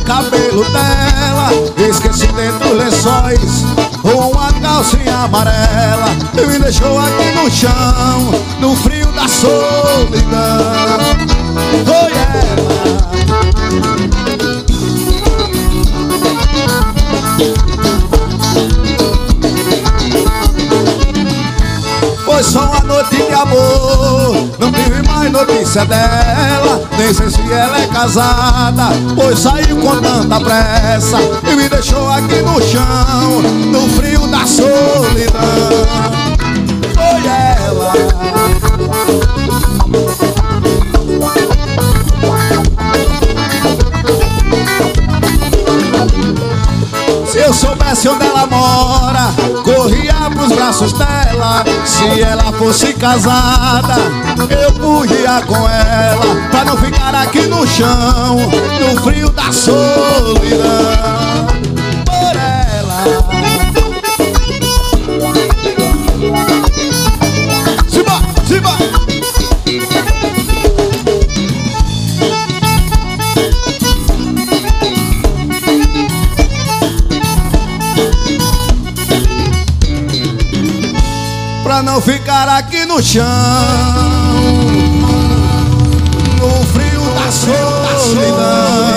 cabelo dela, esqueci dentro dos lençóis uma calcinha amarela e me deixou aqui no chão, no frio da solidão. Foi ela. Foi só uma noite de amor, não tive mais notícia dela. Nem sei se ela é casada, pois saiu com tanta pressa e me deixou aqui no chão, no frio da solidão. Foi ela. Se eu soubesse onde ela mora, corria pros braços dela. Se ela fosse casada, eu fugia com ela, pra não ficar aqui no chão, no frio da solidão. Por ela. Simbora, simbora. Pra não ficar aqui no chão, no frio da solidão.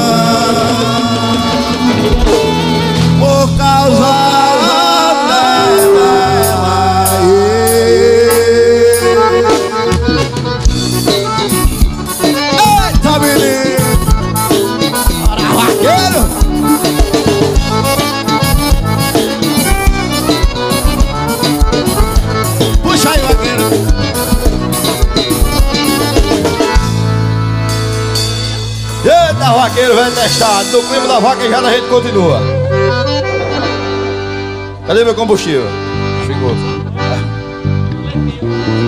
Por causa dela. Eita, menino, para vaqueiro. Puxa aí, vaqueiro. Eita, vaqueiro velho testado. No clima da vaquejada a gente continua. Cadê meu combustível? Chegou.